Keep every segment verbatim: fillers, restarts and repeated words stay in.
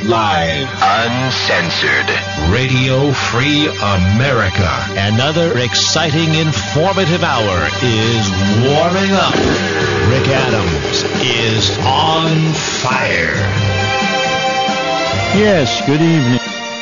Live. Uncensored. Radio Free America. Another exciting, informative hour is warming up. Rick Adams is on fire. Yes, good evening.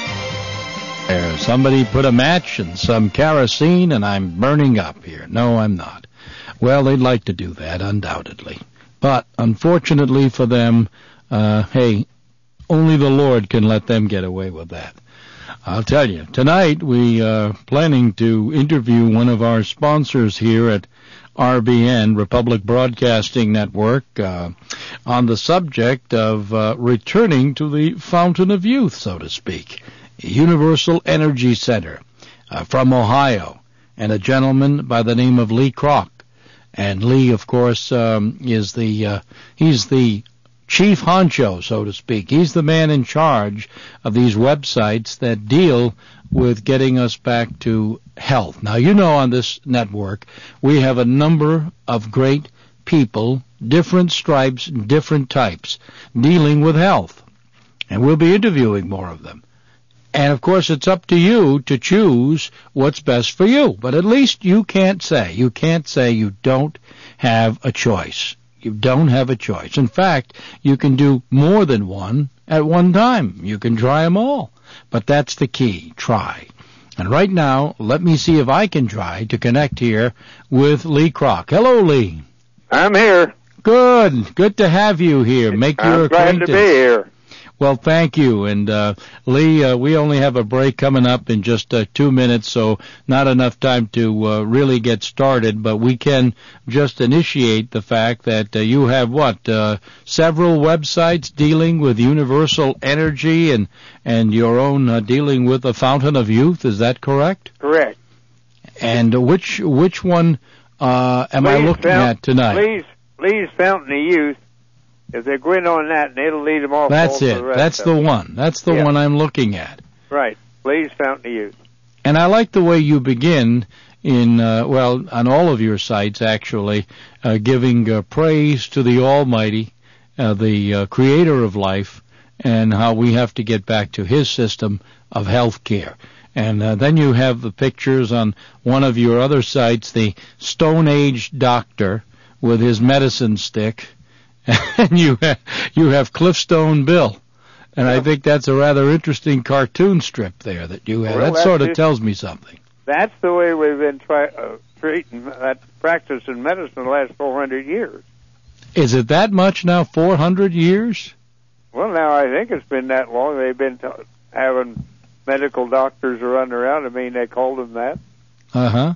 There, somebody put a match and some kerosene and I'm burning up here. No, I'm not. Well, they'd like to do that, undoubtedly. But, unfortunately for them, uh, hey, only the Lord can let them get away with that. I'll tell you, tonight we are planning to interview one of our sponsors here at R B N, Republic Broadcasting Network, uh, on the subject of uh, returning to the fountain of youth, so to speak. Universal Energy Center uh, from Ohio, and a gentleman by the name of Lee Kroc. And Lee, of course, um, is the uh, he's the chief honcho, so to speak. He's the man in charge of these websites that deal with getting us back to health. Now, you know, on this network, we have a number of great people, different stripes, different types, dealing with health. And we'll be interviewing more of them. And, of course, it's up to you to choose what's best for you. But at least you can't say, you can't say you don't have a choice. You don't have a choice. In fact, you can do more than one at one time. You can try them all. But that's the key. Try. And right now, let me see if I can try to connect here with Lee Kroc. Hello, Lee. I'm here. Good. Good to have you here. Make your I'm glad acquaintance. to be here. Well, thank you. And, uh, Lee, uh, we only have a break coming up in just uh, two minutes, so not enough time to uh, really get started, but we can just initiate the fact that uh, you have, what, uh, several websites dealing with universal energy and, and your own uh, dealing with the Fountain of Youth. Is that correct? Correct. And which which one uh, am Lee's I looking Fount- at tonight? Lee's, Lee's Fountain of Youth. If they go in on that, and it'll lead them off. That's all it. the rest That's of the them. one. That's the Yeah. one I'm looking at. Right. Lee's Fountain of Youth. And I like the way you begin in, uh, well, on all of your sites, actually, uh, giving uh, praise to the Almighty, uh, the uh, creator of life, and how we have to get back to his system of health care. And uh, then you have the pictures on one of your other sites, the Stone Age doctor with his medicine stick, and you have, you have Cliffstone Bill. And I think that's a rather interesting cartoon strip there that you have. Well, that sort of just, tells me something. That's the way we've been try, uh, treating, uh, practicing medicine the last four hundred years. Is it that much now, four hundred years? Well, now I think it's been that long. They've been t- having medical doctors running around. I mean, they called them that. Uh-huh.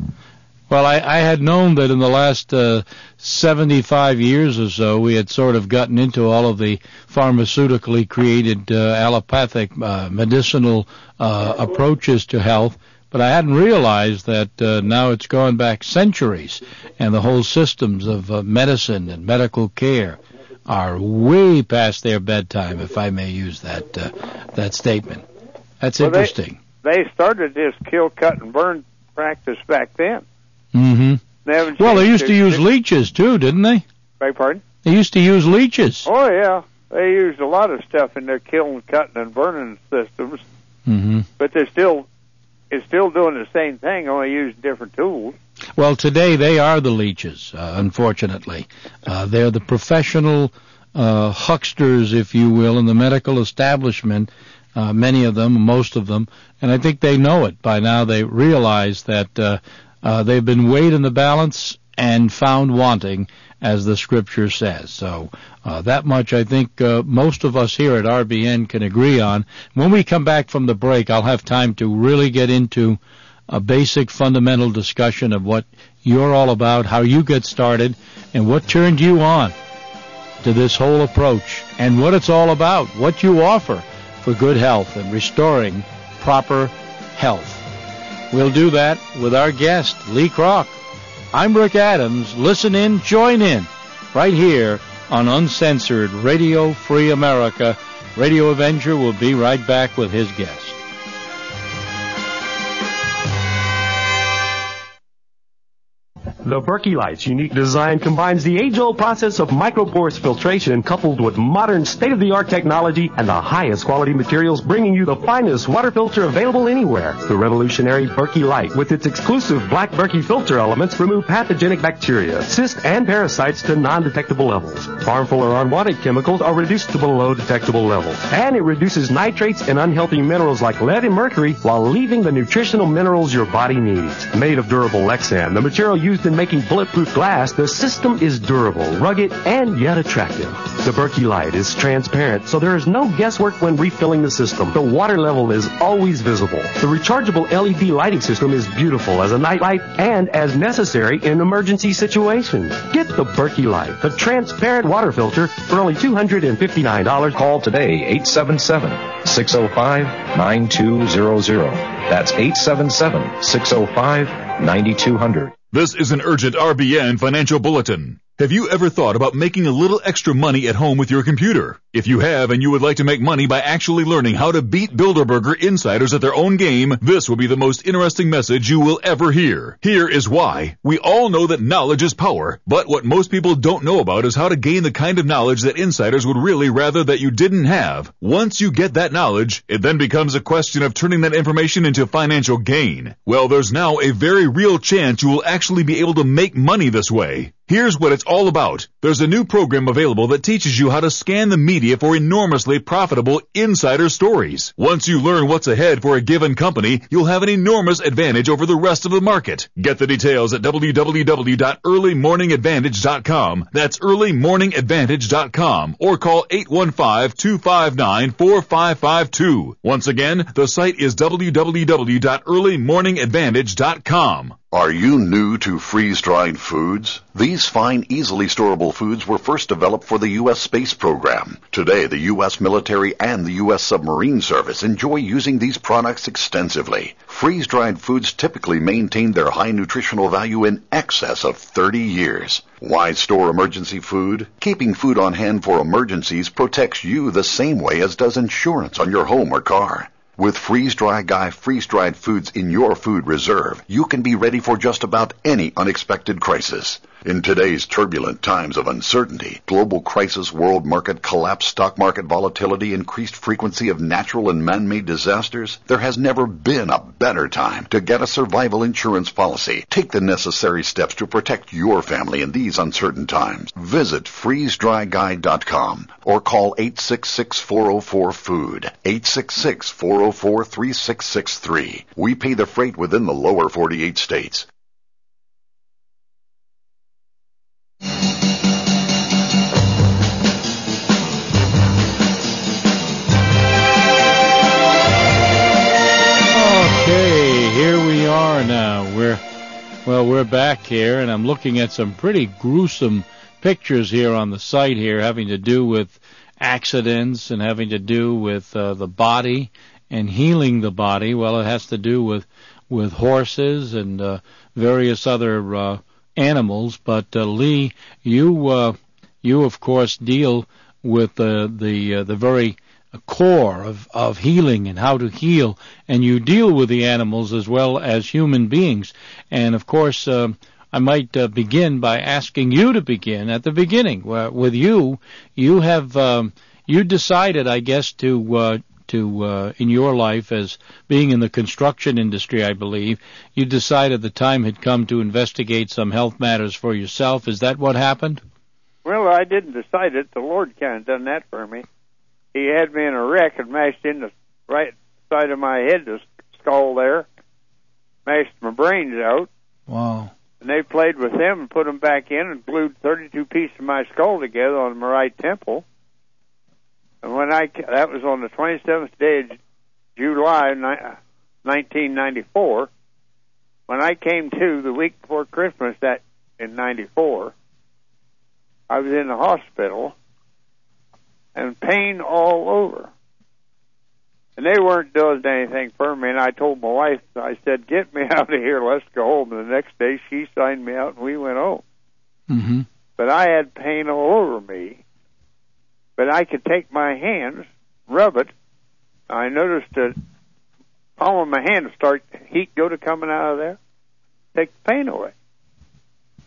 Well, I, I had known that in the last uh, seventy-five years or so, we had sort of gotten into all of the pharmaceutically created uh, allopathic uh, medicinal uh, approaches to health, but I hadn't realized that uh, now it's gone back centuries, and the whole systems of uh, medicine and medical care are way past their bedtime, if I may use that uh, that statement. That's well, interesting. They, they started this kill, cut, and burn practice back then. Mm-hmm. They well, they used to use it. leeches, too, didn't they? Beg pardon? They used to use leeches. Oh, yeah. They used a lot of stuff in their killing, cutting, and burning systems. Mm-hmm. But they're still, it's still doing the same thing, only using different tools. Well, today they are the leeches, uh, unfortunately. Uh, they're the professional uh, hucksters, if you will, in the medical establishment, uh, many of them, most of them, and I think they know it by now. They realize that uh, uh, they've been weighed in the balance and found wanting, as the Scripture says. So uh, that much I think uh, most of us here at R B N can agree on. When we come back from the break, I'll have time to really get into a basic fundamental discussion of what you're all about, how you get started, and what turned you on to this whole approach, and what it's all about, what you offer for good health and restoring proper health. We'll do that with our guest, Lee Kroc. I'm Rick Adams. Listen in, join in, right here on Uncensored Radio Free America. Radio Avenger will be right back with his guest. The Berkey Light's unique design combines the age-old process of microporous filtration coupled with modern state-of-the-art technology and the highest quality materials, bringing you the finest water filter available anywhere. The revolutionary Berkey Light, with its exclusive black Berkey filter elements, remove pathogenic bacteria, cysts, and parasites to non-detectable levels. Harmful or unwanted chemicals are reduced to below detectable levels. And it reduces nitrates and unhealthy minerals like lead and mercury while leaving the nutritional minerals your body needs. Made of durable Lexan, the material used in making bulletproof glass, the system is durable, rugged, and yet attractive. The Berkey Light is transparent, so there is no guesswork when refilling the system. The water level is always visible. The rechargeable L E D lighting system is beautiful as a night light and as necessary in emergency situations. Get the Berkey Light, the transparent water filter, for only two hundred fifty-nine dollars. Call today, eight seven seven, six oh five, nine two zero zero. That's eight seven seven, six oh five, nine two zero zero. This is an urgent R B N financial bulletin. Have you ever thought about making a little extra money at home with your computer? If you have and you would like to make money by actually learning how to beat Bilderberger insiders at their own game, this will be the most interesting message you will ever hear. Here is why. We all know that knowledge is power, but what most people don't know about is how to gain the kind of knowledge that insiders would really rather that you didn't have. Once you get that knowledge, it then becomes a question of turning that information into financial gain. Well, there's now a very real chance you will actually be able to make money this way. Here's what it's all about. There's a new program available that teaches you how to scan the media for enormously profitable insider stories. Once you learn what's ahead for a given company, you'll have an enormous advantage over the rest of the market. Get the details at w w w dot early morning advantage dot com. That's early morning advantage dot com, or call eight one five, two five nine, four five five two. Once again, the site is w w w dot early morning advantage dot com. Are you new to freeze-dried foods? These fine, easily storable foods were first developed for the U S space program. Today, the U S military and the U S submarine service enjoy using these products extensively. Freeze-dried foods typically maintain their high nutritional value in excess of thirty years. Why store emergency food? Keeping food on hand for emergencies protects you the same way as does insurance on your home or car. With Freeze-Dry Guy freeze-dried foods in your food reserve, you can be ready for just about any unexpected crisis. In today's turbulent times of uncertainty, global crisis, world market collapse, stock market volatility, increased frequency of natural and man-made disasters, there has never been a better time to get a survival insurance policy. Take the necessary steps to protect your family in these uncertain times. Visit freeze dry guy dot com or call eight six six, four oh four, food, eight six six, four oh four, three six six three. We pay the freight within the lower forty-eight states. Okay, here we are now. We're well, we're back here, and I'm looking at some pretty gruesome pictures here on the site here, having to do with accidents and having to do with uh, the body and healing the body. Well, it has to do with with horses and uh, various other uh, animals. But uh, Lee, you uh, you of course deal with uh, the uh, the very core of, of healing and how to heal, and you deal with the animals as well as human beings. And of course, uh, I might uh, begin by asking you to begin at the beginning. Uh, with you, you have um, you decided, I guess, to uh, to uh, in your life as being in the construction industry, I believe, you decided the time had come to investigate some health matters for yourself. Is that what happened? Well, I didn't decide it. The Lord kind of done that for me. He had me in a wreck and mashed in the right side of my head, the skull there, mashed my brains out. Wow. And they played with them and put them back in and glued thirty-two pieces of my skull together on my right temple. And when I, that was on the twenty-seventh day of July, nineteen ninety-four. When I came to the week before Christmas that in ninety-four, I was in the hospital and pain all over. And they weren't doing anything for me, and I told my wife, I said, get me out of here, let's go home. And the next day, she signed me out, and we went home. Mm-hmm. But I had pain all over me. But I could take my hands, rub it. I noticed the palm of my hand start, heat go to coming out of there, take the pain away.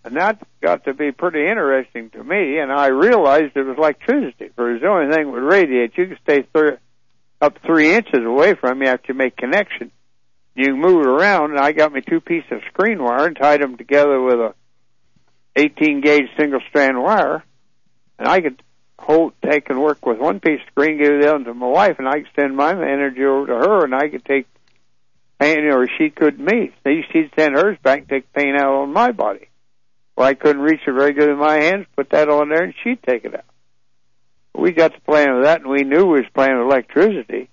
And that got to be pretty interesting to me, and I realized it was electricity. For it was the only thing that would radiate. You could stay th- up three inches away from me after you make connection. You can move it around, and I got me two pieces of screen wire and tied them together with a eighteen gauge single strand wire, and I could hold, take and work with one piece of screen, give it down to my wife, and I could send my energy over to her, and I could take pain, or she couldn't me. So she'd send hers back and take pain out on my body. Well, I couldn't reach it very good in my hands, put that on there, and she'd take it out. We got to playing with that, and we knew we was playing with electricity.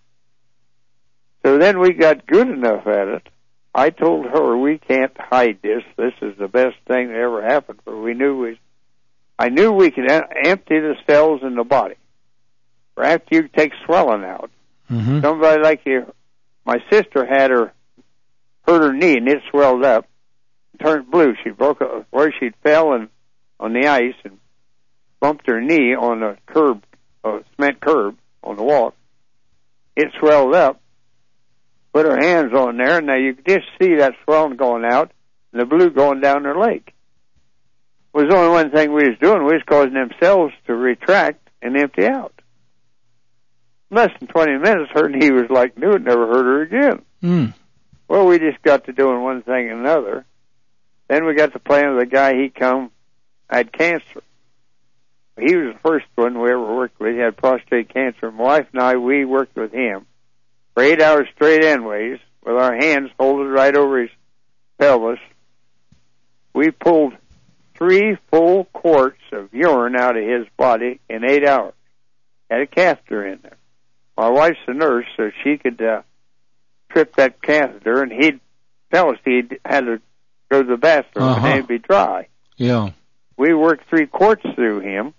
So then we got good enough at it. I told her, we can't hide this. This is the best thing that ever happened. But we knew we, I knew we could em- empty the cells in the body. Or after you take swelling out. Mm-hmm. Somebody like you, my sister had her, hurt her knee, and it swelled up, turned blue. She broke a, where she fell and on the ice and bumped her knee on a curb, a cement curb on the walk. It swelled up. Put her hands on there, and now you could just see that swelling going out and the blue going down her leg. It was only one thing we was doing. We was causing them cells to retract and empty out. Less than twenty minutes, her knee was like new. It never hurt her again. Mm. Well, we just got to doing one thing and another. Then we got to playing with a guy. He come, had cancer. He was the first one we ever worked with. He had prostate cancer. My wife and I, we worked with him for eight hours straight endways with our hands holding right over his pelvis. We pulled three full quarts of urine out of his body in eight hours. Had a catheter in there. My wife's a nurse, so she could uh, trip that catheter, and he'd tell us he had to go to the bathroom uh-huh. and it'd be dry. Yeah. We worked three quarts through him,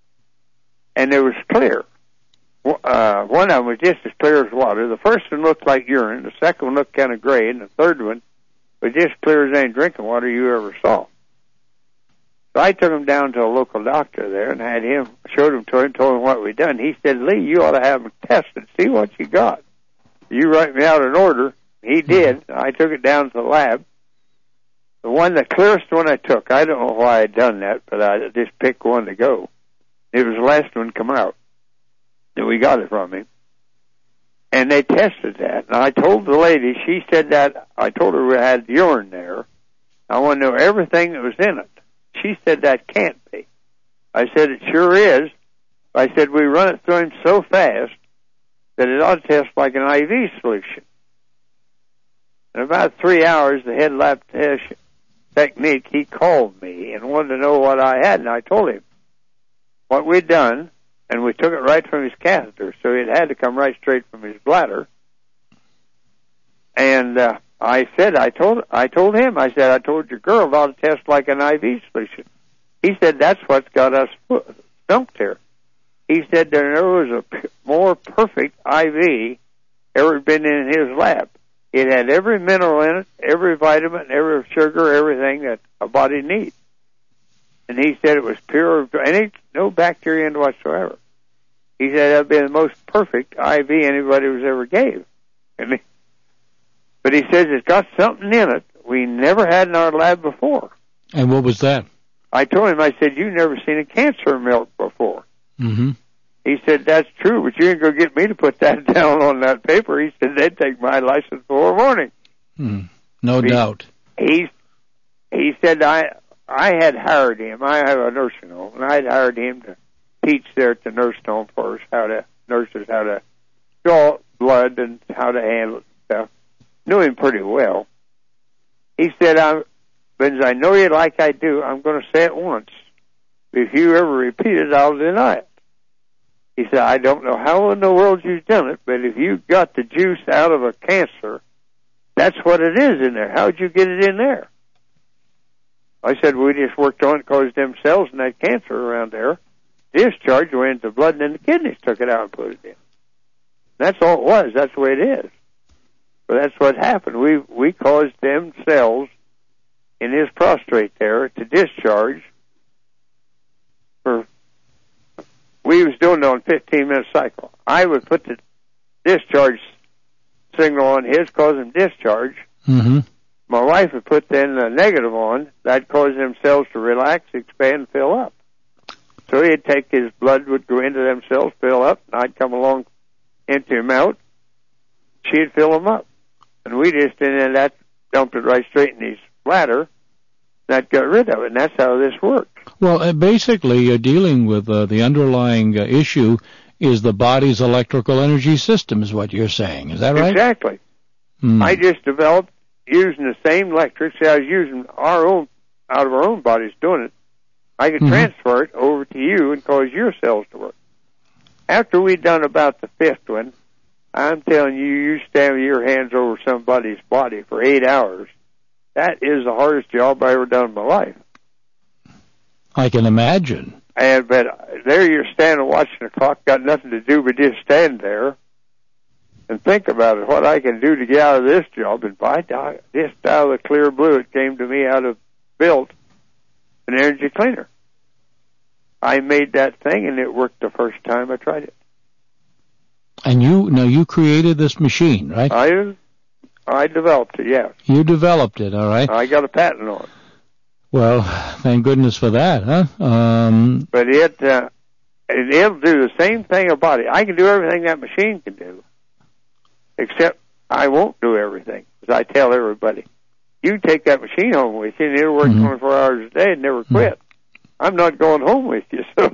and it was clear. Uh, one of them was just as clear as water. The first one looked like urine. The second one looked kind of gray, and the third one was just clear as any drinking water you ever saw. So I took him down to a local doctor there and had him, showed him to him, told him what we'd done. He said, Lee, you ought to have him tested, see what you got. You write me out an order. He did. I took it down to the lab. The one, the clearest one I took, I don't know why I'd done that, but I just picked one to go. It was the last one come out. And we got it from him. And they tested that. And I told the lady, she said that, I told her we had urine there. I want to know everything that was in it. She said that can't be. I said it sure is. I said we run it through him so fast that it ought to test like an I V solution. In about three hours, the head lab test technique, he called me and wanted to know what I had, and I told him what we'd done, and we took it right from his catheter, so it had to come right straight from his bladder. And uh, I said, I told, I told him, I said, I told your girl about to test like an I V solution. He said, that's what's got us stumped here. He said there never was a p- more perfect I V ever been in his lab. It had every mineral in it, every vitamin, every sugar, everything that a body needs. And he said it was pure, any, no bacteria in it whatsoever. He said that would be the most perfect I V anybody was ever gave. And he, but he says it's got something in it we never had in our lab before. And what was that? I told him, I said, you've never seen a cancer milk before. Mm-hmm. He said, that's true, but you ain't going to get me to put that down on that paper. He said, they'd take my license for a warning. Mm, no he, doubt. He, he said, I I had hired him. I have a nursing home, and I had hired him to teach there at the nursing home for us, how to, nurses, how to draw blood and how to handle stuff. Knew him pretty well. He said, I'm, but as I know you like I do, I'm going to say it once. If you ever repeat it, I'll deny it. He said, I don't know how in the world you've done it, but if you got the juice out of a cancer, that's what it is in there. How'd you get it in there? I said, we just worked on it because them cells and that cancer around there discharged, went into the blood, and then the kidneys took it out and put it in. That's all it was. That's the way it is. But that's what happened. We we caused them cells in his prostate there to discharge for, we was doing it on fifteen minute cycle. I would put the discharge signal on his, cause him discharge, mm-hmm. my wife would put then the negative on. That caused them cells to relax, expand, fill up. So he'd take his blood, would go into them cells, fill up, and I'd come along, empty them out. She'd fill them up. And we just, and then that dumped it right straight in his bladder. That got rid of it, and that's how this works. Well, uh, basically, you're dealing with uh, the underlying uh, issue is the body's electrical energy system, is what you're saying. Is that right? Exactly. Mm. I just developed using the same electric. See, I was using our own, out of our own bodies doing it. I could mm-hmm. transfer it over to you and cause your cells to work. After we'd done about the fifth one, I'm telling you, you stand your hands over somebody's body for eight hours. That is the hardest job I ever done in my life. I can imagine. And but there you're standing watching the clock, got nothing to do but just stand there and think about it, what I can do to get out of this job. And by just out of the clear blue, it came to me out of built an energy cleaner. I made that thing, and it worked the first time I tried it. And you, now you created this machine, right? I, I developed it, yes. You developed it, all right. I got a patent on it. Well, thank goodness for that, huh? Um, but it, uh, it, it'll do the same thing a body. I can do everything that machine can do, except I won't do everything, as I tell everybody. You can take that machine home with you, and it'll work mm-hmm. twenty-four hours a day and never quit. Mm-hmm. I'm not going home with you, so.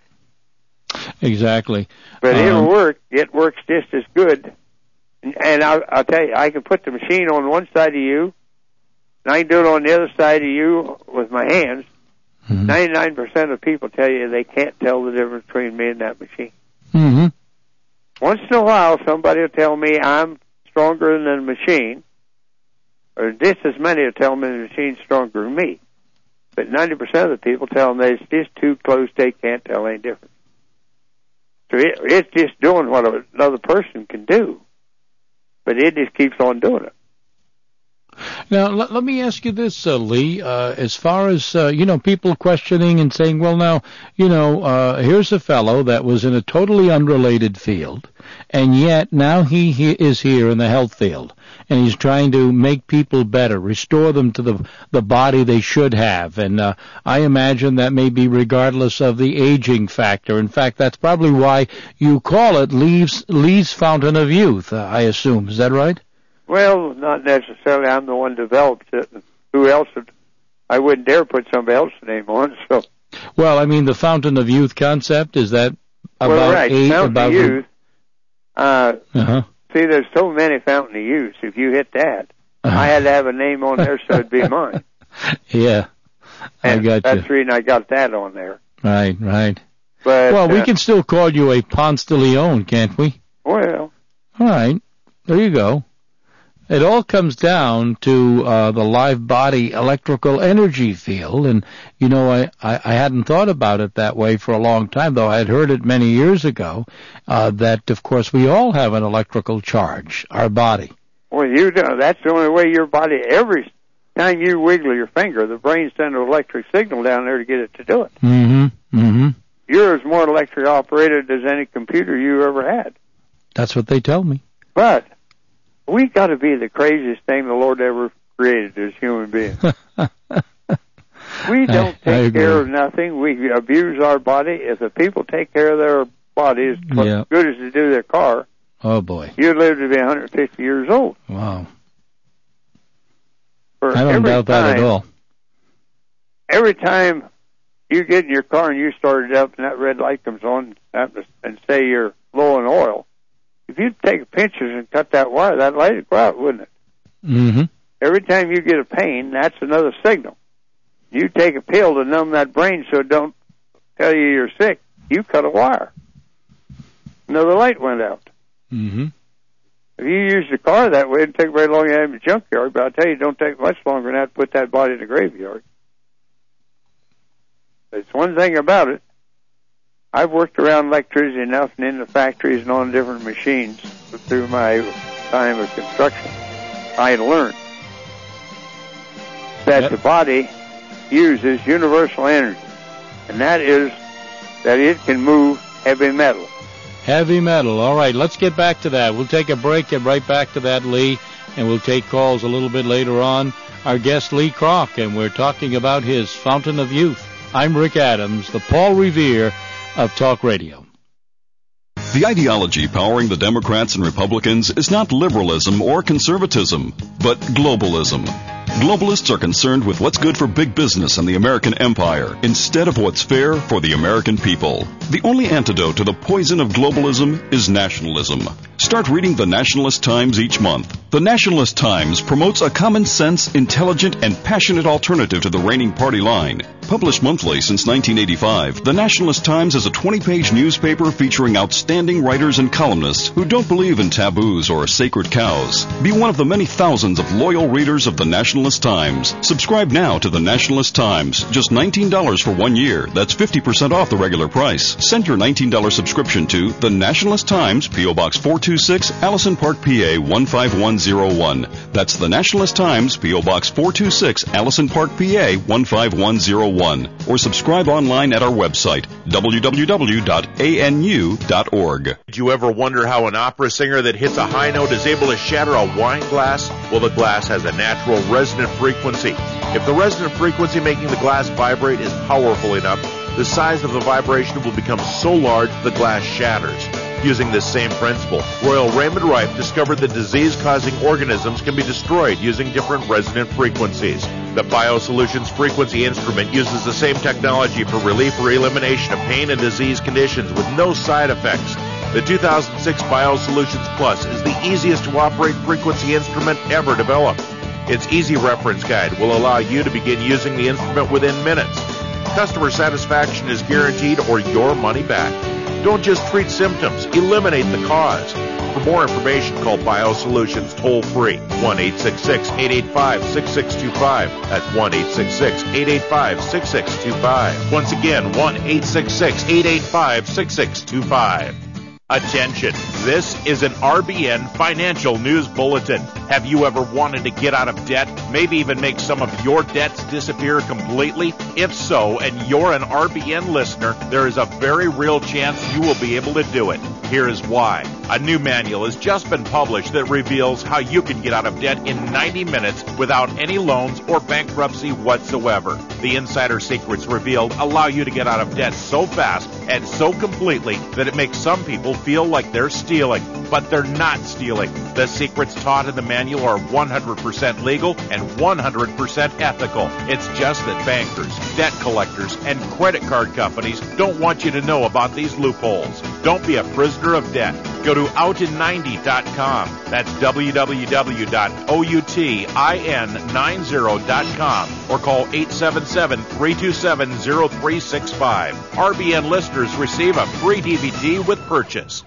Exactly. But um, it'll work. It works just as good. And, and I'll, I'll tell you, I can put the machine on one side of you, and I can do it on the other side of you with my hands. Mm-hmm. ninety-nine percent of people tell you they can't tell the difference between me and that machine. Mm-hmm. Once in a while, somebody will tell me I'm stronger than the machine, or just as many will tell me the machine's stronger than me. But ninety percent of the people tell them that it's just too close, they can't tell any difference. So it, it's just doing what another person can do, but it just keeps on doing it. Now, let, let me ask you this, uh, Lee. Uh, as far as, uh, you know, people questioning and saying, well, now, you know, uh, here's a fellow that was in a totally unrelated field, and yet now he, he is here in the health field, and he's trying to make people better, restore them to the the body they should have. And uh, I imagine that may be regardless of the aging factor. In fact, that's probably why you call it Lee's, Lee's Fountain of Youth, uh, I assume. Is that right? Well, not necessarily. I'm the one who developed it. Who else would? I wouldn't dare put somebody else's name on. So. Well, I mean, the Fountain of Youth concept, is that about well, right. eight? Fountain about of Youth. Uh, uh-huh. See, there's so many Fountain of Youth. If you hit that, uh-huh. I had to have a name on there so it'd be mine. Yeah, I and got that's you. That's the reason I got that on there. Right, right. But, well, we uh, can still call you a Ponce de Leon, can't we? Well. All right. There you go. It all comes down to uh, the live body electrical energy field, and, you know, I, I, I hadn't thought about it that way for a long time, though I had heard it many years ago, uh, that, of course, we all have an electrical charge, our body. Well, you do. That's the only way your body, every time you wiggle your finger, the brain sends an electric signal down there to get it to do it. Mm-hmm, mm-hmm. You're as more electric operated as any computer you ever had. That's what they tell me. But we got to be the craziest thing the Lord ever created as human beings. We don't I, I take care of nothing. We abuse our body. If the people take care of their bodies as yeah. good as they do their car, oh boy, you'd live to be one hundred fifty years old. Wow. For I don't doubt time, that at all. Every time you get in your car and you start it up and that red light comes on and say you're low in oil, if you take pinches and cut that wire, that light would go out, wouldn't it? Mm-hmm. Every time you get a pain, that's another signal. You take a pill to numb that brain so it don't tell you you're sick. You cut a wire. Another light went out. Mm-hmm. If you use the car that way, it'd take very long to have in the junkyard, but I'll tell you, it don't take much longer than that to put that body in the graveyard. There's one thing about it. I've worked around electricity enough and in the factories and on different machines through my time of construction. I learned that yep. the body uses universal energy, and that is that it can move heavy metal. Heavy metal. All right, let's get back to that. We'll take a break, get right back to that, Lee. and we'll take calls a little bit later on. Our guest, Lee Kroc, and we're talking about his Fountain of Youth. I'm Rick Adams, the Paul Revere of Talk Radio. The ideology powering the Democrats and Republicans is not liberalism or conservatism, but globalism. Globalists are concerned with what's good for big business and the American empire instead of what's fair for the American people. The only antidote to the poison of globalism is nationalism. Start reading the Nationalist Times each month. The Nationalist Times promotes a common sense, intelligent, and passionate alternative to the reigning party line. Published monthly since nineteen eighty-five, the Nationalist Times is a twenty-page newspaper featuring outstanding writers and columnists who don't believe in taboos or sacred cows. Be one of the many thousands of loyal readers of the Nationalist Times. Subscribe now to the Nationalist Times. Just nineteen dollars for one year. That's fifty percent off the regular price. Send your nineteen dollars subscription to the Nationalist Times, P O. Box four two six, Allison Park, P A one five one zero one. That's the Nationalist Times, P O. Box four two six, Allison Park, P A one five one zero one. Or subscribe online at our website, w w w dot a n u dot org. Did you ever wonder how an opera singer that hits a high note is able to shatter a wine glass? Well, the glass has a natural resonant frequency. If the resonant frequency making the glass vibrate is powerful enough, the size of the vibration will become so large the glass shatters. Using this same principle, Royal Raymond Rife discovered that disease-causing organisms can be destroyed using different resonant frequencies. The BioSolutions Frequency Instrument uses the same technology for relief or elimination of pain and disease conditions with no side effects. The two thousand six BioSolutions Plus is the easiest to operate frequency instrument ever developed. Its easy reference guide will allow you to begin using the instrument within minutes. Customer satisfaction is guaranteed or your money back. Don't just treat symptoms, eliminate the cause. For more information, call BioSolutions toll-free, one eight six six, eight eight five, six six two five. That's one eight six six, eight eight five, six six two five. Once again, one eight six six, eight eight five, six six two five. Attention, this is an R B N Financial News Bulletin. Have you ever wanted to get out of debt, maybe even make some of your debts disappear completely? If so, and you're an R B N listener, there is a very real chance you will be able to do it. Here is why. A new manual has just been published that reveals how you can get out of debt in ninety minutes without any loans or bankruptcy whatsoever. The insider secrets revealed allow you to get out of debt so fast and so completely that it makes some people feel like they're stealing, but they're not stealing. The secrets taught in the manual are one hundred percent legal and one hundred percent ethical. It's just that bankers, debt collectors, and credit card companies don't want you to know about these loopholes. Don't be a prisoner of debt. Go to out in ninety dot com. That's w w w dot outin ninety dot com or call eight seven seven, three two seven, zero three six five. R B N listeners receive a free D V D with purchase.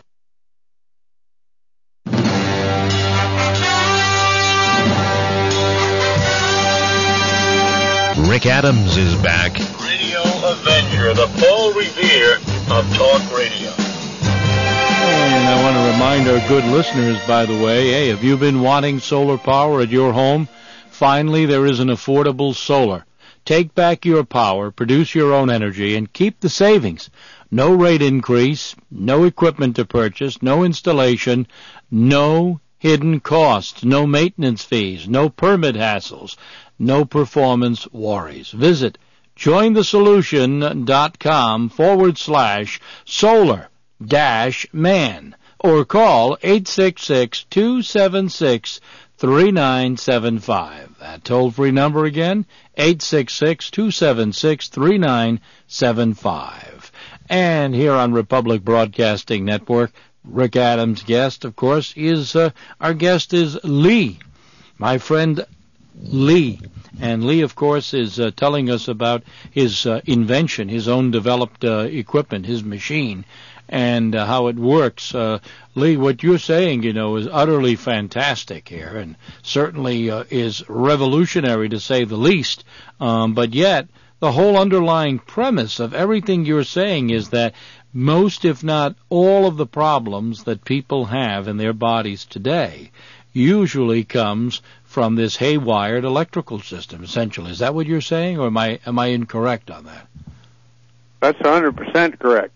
Rick Adams is back. Radio Avenger, the Paul Revere of Talk Radio. And I want to remind our good listeners, by the way, hey, have you been wanting solar power at your home? Finally, there is an affordable solar. Take back your power, produce your own energy, and keep the savings. No rate increase, no equipment to purchase, no installation, no hidden costs, no maintenance fees, no permit hassles, no performance worries. Visit jointhesolution.com forward slash solar dash man or call eight six six, two seven six, three nine seven five. That toll-free number again, eight six six, two seven six, three nine seven five. And here on Republic Broadcasting Network, Rick Adams' guest, of course, is, uh, our guest is Lee, my friend Lee. And Lee, of course, is uh, telling us about his uh, invention, his own developed uh, equipment, his machine, and uh, how it works. Uh, Lee, what you're saying, you know, is utterly fantastic here, and certainly uh, is revolutionary to say the least. Um, but yet, the whole underlying premise of everything you're saying is that most, if not all, of the problems that people have in their bodies today usually comes from this haywired electrical system, essentially. Is that what you're saying, or am I am I incorrect on that? That's one hundred percent correct.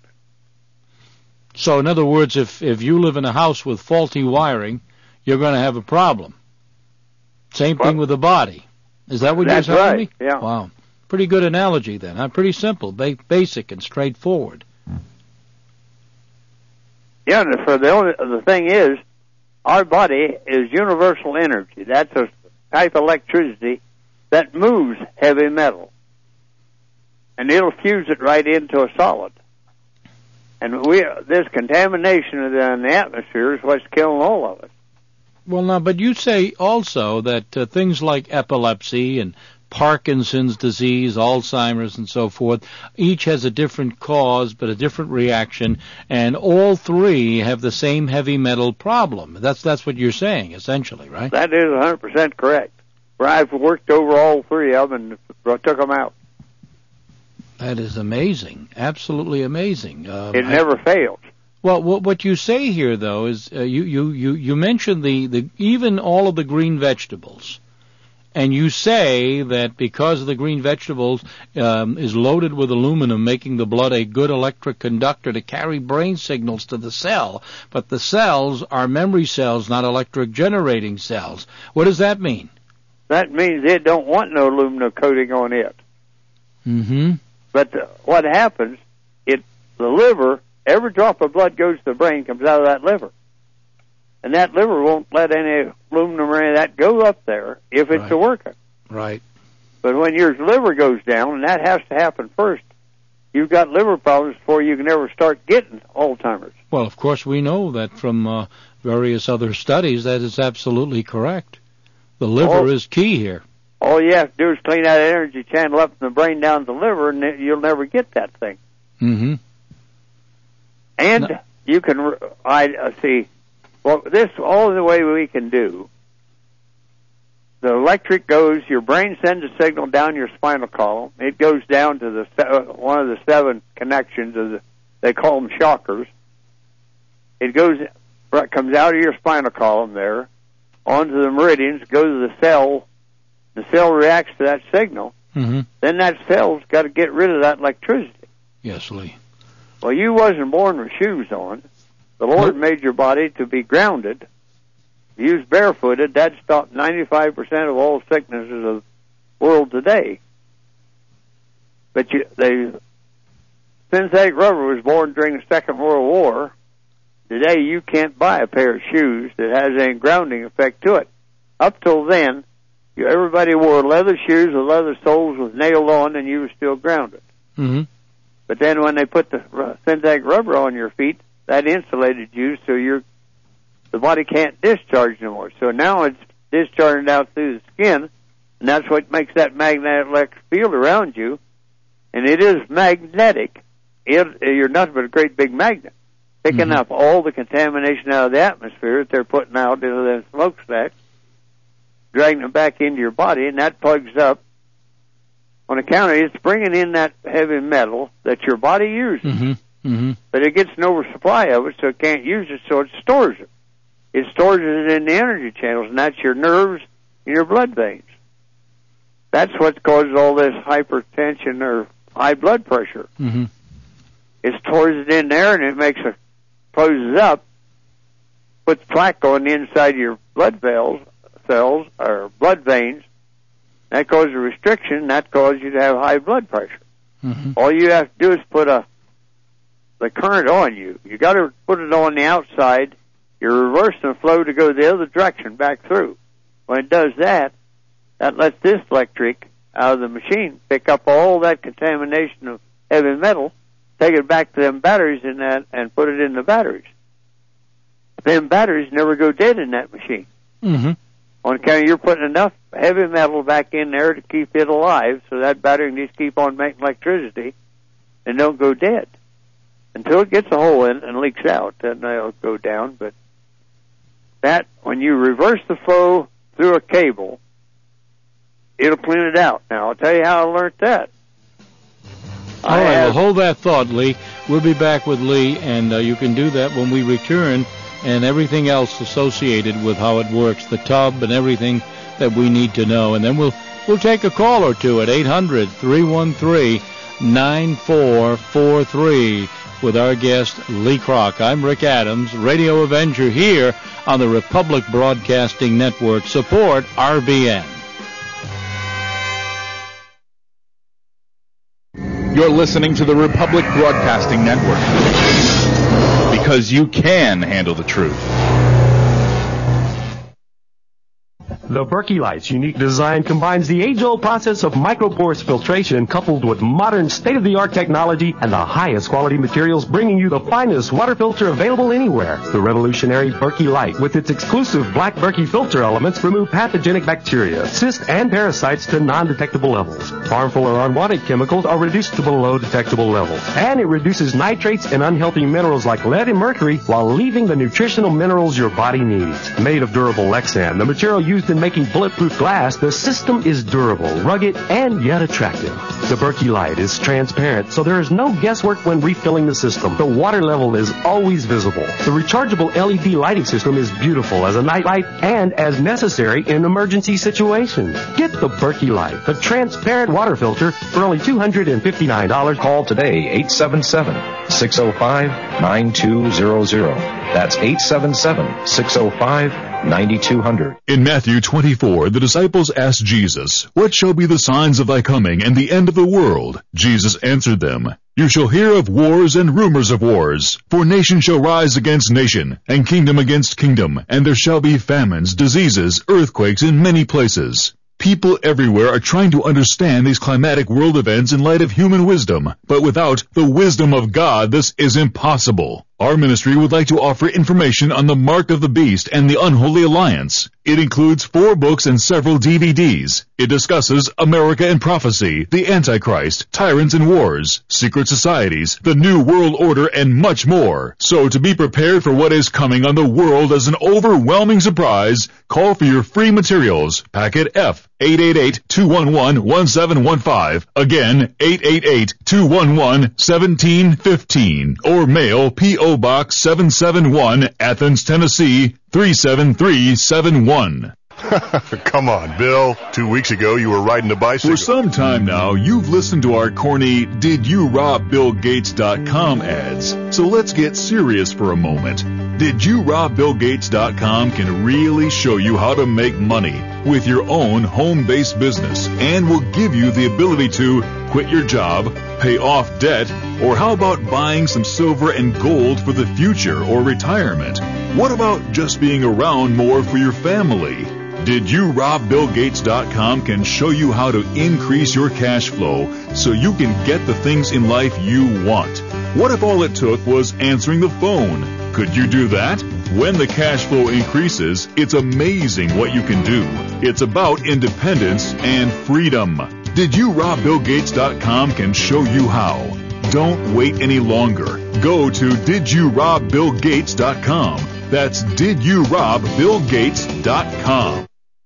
So, in other words, if, if you live in a house with faulty wiring, you're going to have a problem. Same Well, thing with the body. Is that what you're that's telling right, me? yeah. Wow. Pretty good analogy then. Huh? Pretty simple, ba- basic, and straightforward. Yeah, and for the only the thing is, our body is universal energy. That's a type of electricity that moves heavy metal, and it'll fuse it right into a solid. And we this contamination in the atmosphere is what's killing all of us. Well, now, but you say also that uh, things like epilepsy and Parkinson's disease, Alzheimer's, and so forth, each has a different cause but a different reaction, and all three have the same heavy metal problem. That's that's what you're saying, essentially, right? That is one hundred percent correct. Where I've worked over all three of them and took them out. That is amazing, absolutely amazing. Um, It never I, fails. Well, what what you say here, though, is uh, you, you, you, you mentioned the, the even all of the green vegetables. And you say that because the green vegetables um, is loaded with aluminum, making the blood a good electric conductor to carry brain signals to the cell, but the cells are memory cells, not electric generating cells. What does that mean? That means it don't want no aluminum coating on it. Mm-hmm. But the, what happens, it the liver, every drop of blood goes to the brain, comes out of that liver. And that liver won't let any aluminum or any of that go up there if it's Right. a working. Right. But when your liver goes down, and that has to happen first, you've got liver problems before you can ever start getting Alzheimer's. Well, of course, we know that from uh, various other studies that is absolutely correct. The liver Oh. is key here. All you have to do is clean that energy channel up from the brain down to the liver, and it- you'll never get that thing. Mm-hmm. And No. you can, r- I uh, see, well, this all the way we can do. The electric goes, your brain sends a signal down your spinal column. It goes down to the se- uh, one of the seven connections of the, they call them shockers. It goes, comes out of your spinal column there, onto the meridians, goes to the cell. The cell reacts to that signal. Mm-hmm. Then that cell's got to get rid of that electricity. Yes, Lee. Well, you wasn't born with shoes on. The Lord made your body to be grounded. Use barefooted. That stopped ninety-five percent of all sicknesses of the world today. But you, they, synthetic rubber was born during the Second World War. Today, you can't buy a pair of shoes that has any grounding effect to it. Up till then, you, everybody wore leather shoes with leather soles was nailed on, and you were still grounded. Mm-hmm. But then when they put the uh, synthetic rubber on your feet, that insulated you, so your the body can't discharge no more. So now it's discharging out through the skin, and that's what makes that magnetic electric field around you. And it is magnetic. It, you're nothing but a great big magnet, picking Mm-hmm. up all the contamination out of the atmosphere that they're putting out into the smokestacks, dragging it back into your body, and that plugs up. On account of it, it's bringing in that heavy metal that your body uses. Mm-hmm. Mm-hmm. But it gets an oversupply of it, so it can't use it, so it stores it. It stores it in the energy channels, and that's your nerves and your blood veins. That's what causes all this hypertension or high blood pressure. Mm-hmm. It stores it in there, and it makes it, closes up, puts plaque on the inside of your blood cells, cells or blood veins. That causes a restriction. That causes you to have high blood pressure. Mm-hmm. All you have to do is put a the current on you. You got to put it on the outside. You're reversing the flow to go the other direction back through. When it does that, that lets this electric out of the machine pick up all that contamination of heavy metal, take it back to them batteries in that, and put it in the batteries. Them batteries never go dead in that machine. Mm-hmm. On account of you're putting enough heavy metal back in there to keep it alive, so that battery can just keep on making electricity and don't go dead. Until it gets a hole in and leaks out, then they'll go down. But that, when you reverse the flow through a cable, it'll clean it out. Now, I'll tell you how I learned that. All right, well, hold that thought, Lee. We'll be back with Lee, and uh, you can do that when we return, and everything else associated with how it works, the tub and everything that we need to know. And then we'll we'll take a call or two at eight hundred, three one three, nine four four three. with our guest, Lee Kroc. I'm Rick Adams, Radio Avenger here on the Republic Broadcasting Network. Support R B N. You're listening to the Republic Broadcasting Network, because you can handle the truth. The Berkey Light's unique design combines the age-old process of micropores filtration coupled with modern state-of-the-art technology and the highest quality materials, bringing you the finest water filter available anywhere. The revolutionary Berkey Light, with its exclusive black Berkey filter elements, remove pathogenic bacteria, cysts, and parasites to non-detectable levels. Harmful or unwanted chemicals are reduced to below detectable levels. And it reduces nitrates and unhealthy minerals like lead and mercury while leaving the nutritional minerals your body needs. Made of durable Lexan, the material used in making bulletproof glass, the system is durable, rugged, and yet attractive. The Berkey Light is transparent, so there is no guesswork when refilling the system. The water level is always visible. The rechargeable L E D lighting system is beautiful as a night light and as necessary in emergency situations. Get the Berkey Light, the transparent water filter, for only two hundred fifty-nine dollars. Call today, eight seven seven, six oh five, nine two zero zero. That's eight seven seven, six oh five, nine two zero zero. In Matthew twenty-four, the disciples asked Jesus, "What shall be the signs of thy coming and the end of the world?" Jesus answered them, "You shall hear of wars and rumors of wars. For nation shall rise against nation, and kingdom against kingdom, and there shall be famines, diseases, earthquakes in many places." People everywhere are trying to understand these climatic world events in light of human wisdom, but without the wisdom of God, this is impossible. Our ministry would like to offer information on the Mark of the Beast and the Unholy Alliance. It includes four books and several D V Ds. It discusses America and prophecy, the Antichrist, tyrants and wars, secret societies, the New World Order, and much more. So to be prepared for what is coming on the world as an overwhelming surprise, call for your free materials. Packet F, eight eight eight, two one one, one seven one five. Again, eight eight eight, two one one, one seven one five. Or mail P O Box seven seven one, Athens, Tennessee, three seven three seven one. Come on, Bill. Two weeks ago, you were riding a bicycle. For some time now, you've listened to our corny Did You Rob Bill Gates dot com ads. So let's get serious for a moment. Did You Rob Bill Gates dot com can really show you how to make money with your own home-based business and will give you the ability to quit your job, pay off debt, or how about buying some silver and gold for the future or retirement? What about just being around more for your family? Did You Rob Bill Gates dot com can show you how to increase your cash flow so you can get the things in life you want. What if all it took was answering the phone? Could you do that? When the cash flow increases, it's amazing what you can do. It's about independence and freedom. Did You Rob Bill Gates dot com can show you how. Don't wait any longer. Go to Did You Rob Bill Gates dot com. That's Did You Rob Bill Gates dot com.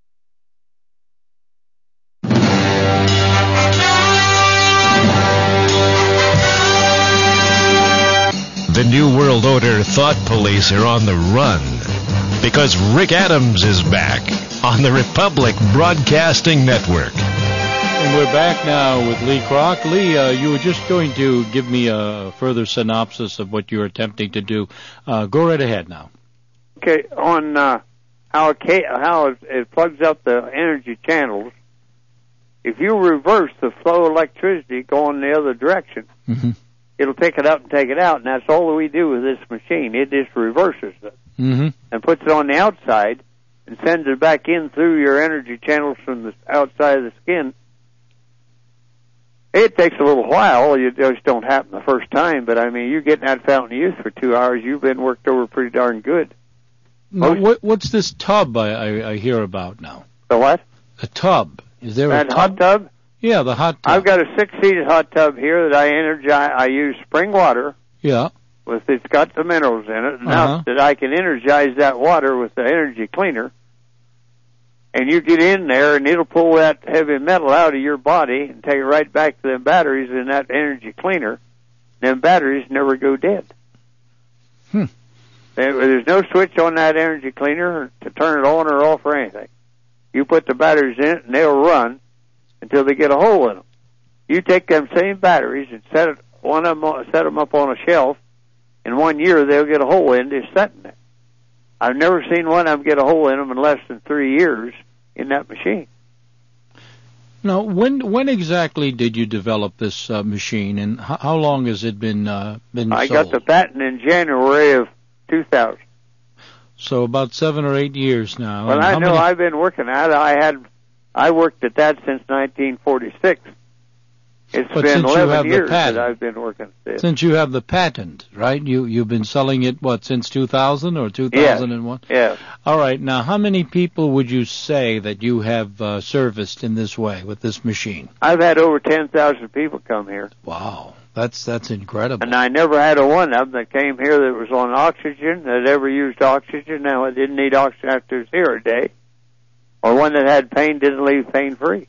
The New World Order thought police are on the run because Rick Adams is back on the Republic Broadcasting Network. And we're back now with Lee Kroc. Lee, uh, you were just going to give me a further synopsis of what you're attempting to do. Uh, go right ahead now. Okay, on uh, how it, how it, it plugs up the energy channels, if you reverse the flow of electricity going the other direction, mm-hmm. it'll pick it up and take it out, and that's all that we do with this machine. It just reverses it mm-hmm. and puts it on the outside and sends it back in through your energy channels from the outside of the skin. It takes a little while. You just don't happen the first time, but I mean, you get in that Fountain of Youth for two hours, you've been worked over pretty darn good. Now, what, what's this tub I, I, I hear about now? The what? A tub. Is there that a tub? hot tub? Yeah, the hot tub. I've got a six-seated hot tub here that I energize. I use spring water. Yeah. With it's got the minerals in it enough uh-huh. that I can energize that water with the energy cleaner. And you get in there, and it'll pull that heavy metal out of your body and take it right back to them batteries in that energy cleaner. Them batteries never go dead. Hmm. There's no switch on that energy cleaner to turn it on or off or anything. You put the batteries in it, and they'll run until they get a hole in them. You take them same batteries and set it one of them, set them up on a shelf in one year they'll get a hole in it setting it. I've never seen one of them get a hole in them in less than three years in that machine. Now, when when exactly did you develop this uh, machine, and how, how long has it been uh, been I sold? got the patent in January of two thousand. So about seven or eight years now. Well, And I how know many- I've been working at it. I had, I worked at that since nineteen forty-six. It's But been since you eleven have the years patent- that I've been working at it. Since you have the patent, right? You you've been selling it what since two thousand or two thousand one? Yes. All right. Now, how many people would you say that you have uh, serviced in this way with this machine? I've had over ten thousand people come here. Wow, that's that's incredible. And I never had a one of them that came here that was on oxygen, that ever used oxygen. Now, it didn't need oxygen after it was here a day. Or one that had pain, didn't leave pain-free.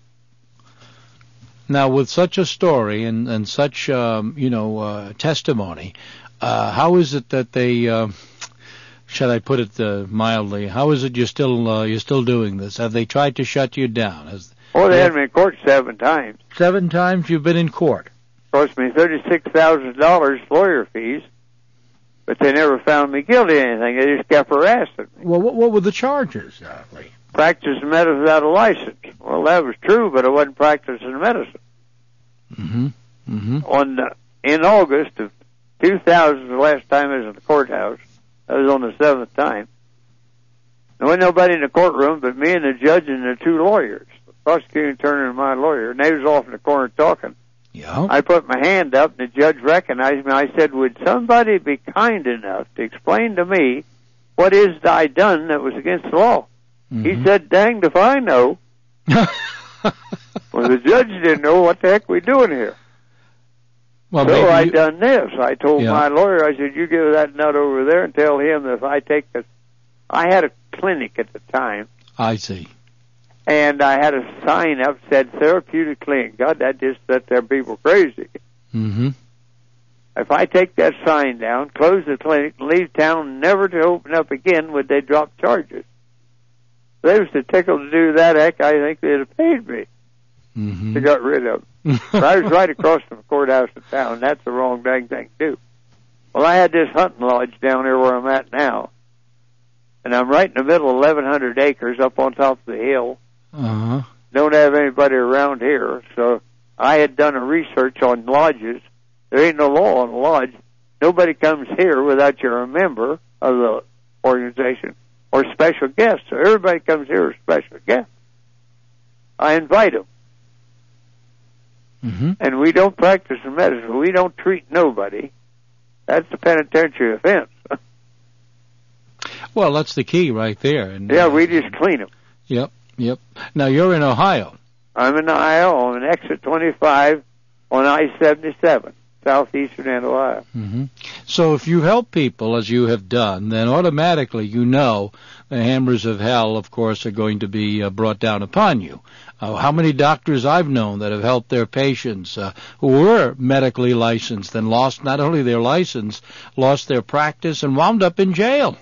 Now, with such a story and and such um, you know uh, testimony, uh, how is it that they? Uh, Should I put it uh, mildly? How is it you're still uh, you're still doing this? Have they tried to shut you down? Has, Oh, they had me in court seven times. Seven times you've been in court. Cost me thirty-six thousand dollars lawyer fees, but they never found me guilty of anything. They just kept harassing me. Well, what, what were the charges, uh, Lee? Practicing medicine without a license. Well, that was true, but I wasn't practicing medicine. Mm-hmm. Mm-hmm. On uh, in August of two thousand, the last time I was in the courthouse, I was on the seventh time. There wasn't nobody in the courtroom but me and the judge and the two lawyers, the prosecuting attorney and my lawyer, and they was off in the corner talking. Yeah. I put my hand up, and the judge recognized me. I said, would somebody be kind enough to explain to me what is I done that was against the law? Mm-hmm. He said, danged if I know. Well, the judge didn't know what the heck we doing here. Well, so maybe I you- done this. I told Yeah. my lawyer, I said, you give that nut over there and tell him that if I take the... I had a clinic at the time, I see. and I had a sign up that said therapeutic clinic. God, that just set them people crazy. Mm-hmm. If I take that sign down, close the clinic, and leave town never to open up again, would they drop charges? If they was to tickle to do that, heck, I think they'd have paid me. Mm-hmm. They got rid of them. But I was right across from the courthouse in town, and that's the wrong dang thing to do. Well, I had this hunting lodge down there where I'm at now, and I'm right in the middle of eleven hundred acres up on top of the hill. Uh-huh. Don't have anybody around here, so I had done a research on lodges. There ain't no law on a lodge. Nobody comes here without you're a member of the organization or special guest. So everybody comes here as special guest. I invite them. Mm-hmm. And we don't practice in medicine. We don't treat nobody. That's a penitentiary offense. Well, that's the key right there. And, Yeah, uh, we just clean them. Yep, yep. Now, you're in Ohio. I'm in Ohio on exit twenty-five on I seventy-seven, southeastern end of Ohio. Mm-hmm. So if you help people, as you have done, then automatically you know the hammers of hell, of course, are going to be uh, brought down upon you. Uh, how many doctors I've known that have helped their patients uh, who were medically licensed and lost not only their license, lost their practice, and wound up in jail.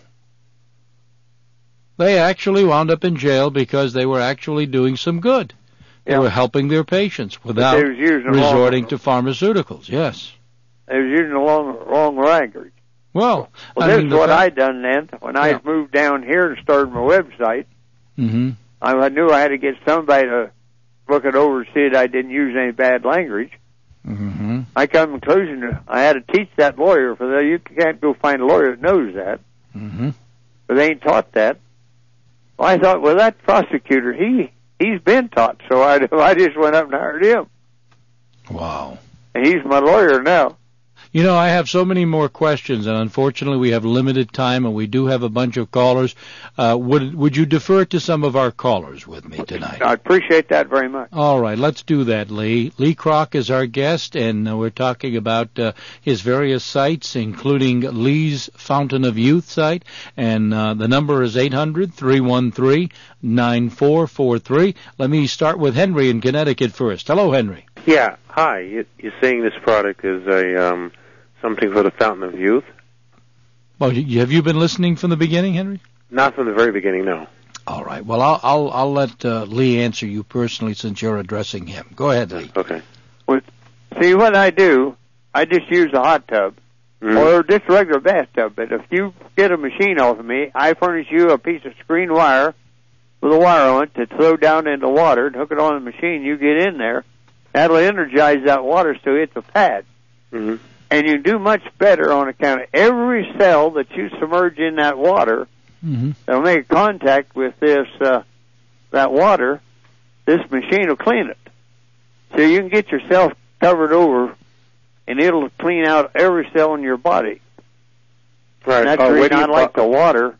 They actually wound up in jail because they were actually doing some good. They Yeah. were helping their patients without they was using the resorting wrong- to pharmaceuticals. Yes. They was using the wrong, wrong language. Well, Well, I this mean, is the what fact- I done then. When I Yeah. moved down here and started my website, Mm-hmm. I, I knew I had to get somebody to look it over and see that I didn't use any bad language. Mm-hmm. I come to the conclusion that I had to teach that lawyer for that. You can't go find a lawyer that knows that, Mm-hmm. but they ain't taught that. Well, I thought, well, that prosecutor, he he's been taught, so I I just went up and hired him, Wow. and he's my lawyer now. You know, I have so many more questions, and unfortunately we have limited time, and we do have a bunch of callers. Uh, would would you defer to some of our callers with me tonight? I appreciate that very much. All right, let's do that, Lee. Lee Kroc is our guest, and uh, we're talking about uh, his various sites, including Lee's Fountain of Youth site, and uh, the number is eight hundred, three one three, nine four four three. Let me start with Henry in Connecticut first. Hello, Henry. Yeah, hi. You- You're saying this product is a um, something for the Fountain of Youth? Well, you- have you been listening from the beginning, Henry? Not from the very beginning, no. All right. Well, I'll I'll, I'll let uh, Lee answer you personally since you're addressing him. Go ahead, Lee. Okay. See, what I do, I just use a hot tub, Mm-hmm. Or just a regular bathtub. But if you get a machine off of me, I furnish you a piece of screen wire with a wire on it to throw down into water and hook it on the machine. You get in there. That'll energize that water so it's a pad. Mm-hmm. And you do much better on account of every cell that you submerge in that water mm-hmm. that'll make contact with this uh, that water. This machine will clean it. So you can get yourself covered over, and it'll clean out every cell in your body. Right. And that's oh, the reason I you, like the water.